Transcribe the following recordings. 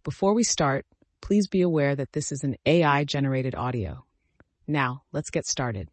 Before we start, please be aware that this is an AI-generated audio. Now, let's get started.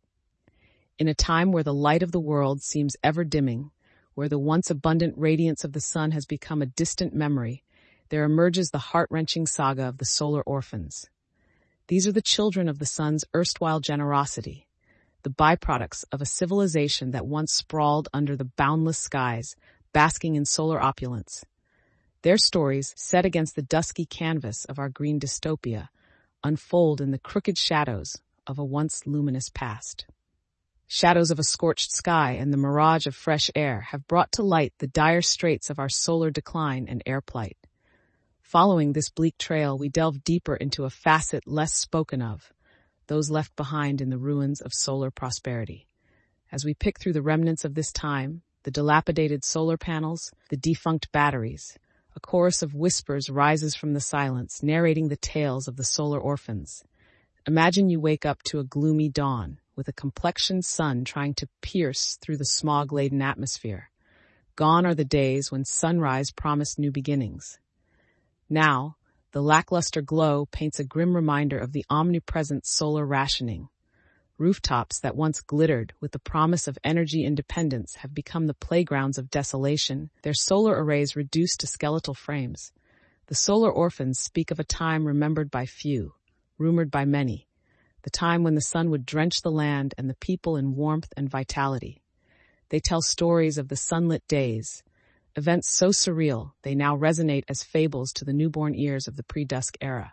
In a time where the light of the world seems ever dimming, where the once abundant radiance of the sun has become a distant memory, there emerges the heart-wrenching saga of the solar orphans. These are the children of the sun's erstwhile generosity, the byproducts of a civilization that once sprawled under the boundless skies, basking in solar opulence. Their stories, set against the dusky canvas of our green dystopia, unfold in the crooked shadows of a once luminous past. Shadows of a scorched sky and the mirage of fresh air have brought to light the dire straits of our solar decline and air plight. Following this bleak trail, we delve deeper into a facet less spoken of, those left behind in the ruins of solar prosperity. As we pick through the remnants of this time, the dilapidated solar panels, the defunct batteries, a chorus of whispers rises from the silence, narrating the tales of the solar orphans. Imagine you wake up to a gloomy dawn, with a complexioned sun trying to pierce through the smog-laden atmosphere. Gone are the days when sunrise promised new beginnings. Now, the lackluster glow paints a grim reminder of the omnipresent solar rationing. Rooftops that once glittered with the promise of energy independence have become the playgrounds of desolation, their solar arrays reduced to skeletal frames. The solar orphans speak of a time remembered by few, rumored by many, the time when the sun would drench the land and the people in warmth and vitality. They tell stories of the sunlit days, events so surreal they now resonate as fables to the newborn ears of the pre-dusk era.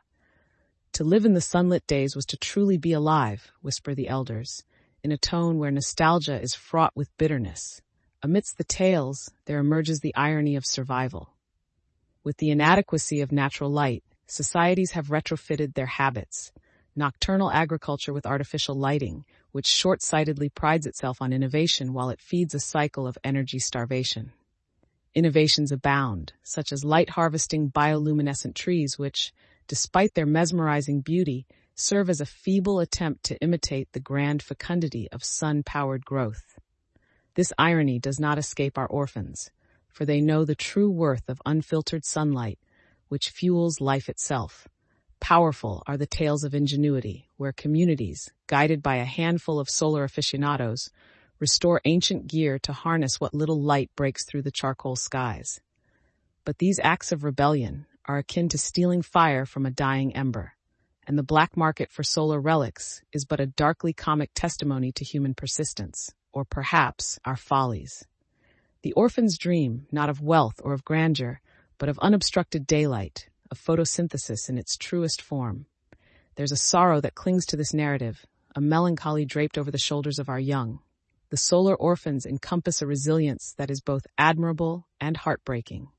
To live in the sunlit days was to truly be alive, whisper the elders, in a tone where nostalgia is fraught with bitterness. Amidst the tales, there emerges the irony of survival. With the inadequacy of natural light, societies have retrofitted their habits. Nocturnal agriculture with artificial lighting, which short-sightedly prides itself on innovation while it feeds a cycle of energy starvation. Innovations abound, such as light-harvesting bioluminescent trees which, despite their mesmerizing beauty, serve as a feeble attempt to imitate the grand fecundity of sun-powered growth. This irony does not escape our orphans, for they know the true worth of unfiltered sunlight, which fuels life itself. Powerful are the tales of ingenuity, where communities, guided by a handful of solar aficionados, restore ancient gear to harness what little light breaks through the charcoal skies. But these acts of rebellion are akin to stealing fire from a dying ember, and the black market for solar relics is but a darkly comic testimony to human persistence, or perhaps our follies. The orphans dream not of wealth or of grandeur, but of unobstructed daylight, of photosynthesis in its truest form. There's a sorrow that clings to this narrative, a melancholy draped over the shoulders of our young. The solar orphans encompass a resilience that is both admirable and heartbreaking.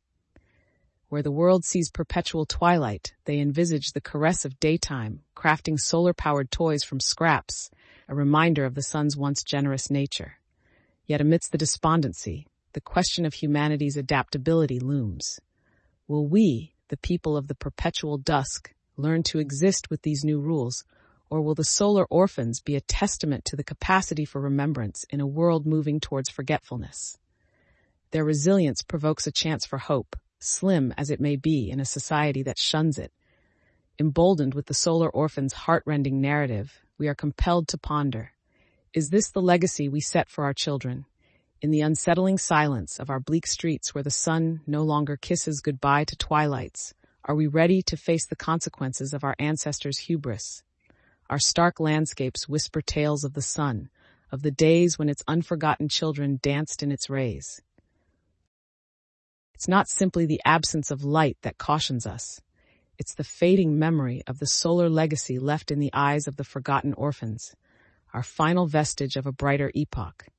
Where the world sees perpetual twilight, they envisage the caress of daytime, crafting solar-powered toys from scraps, a reminder of the sun's once generous nature. Yet amidst the despondency, the question of humanity's adaptability looms. Will we, the people of the perpetual dusk, learn to exist with these new rules, or will the solar orphans be a testament to the capacity for remembrance in a world moving towards forgetfulness? Their resilience provokes a chance for hope, slim as it may be in a society that shuns it. Emboldened with the solar orphans' heart-rending narrative, we are compelled to ponder. Is this the legacy we set for our children? In the unsettling silence of our bleak streets where the sun no longer kisses goodbye to twilights, are we ready to face the consequences of our ancestors' hubris? Our stark landscapes whisper tales of the sun, of the days when its unforgotten children danced in its rays. It's not simply the absence of light that cautions us. It's the fading memory of the solar legacy left in the eyes of the forgotten orphans, our final vestige of a brighter epoch.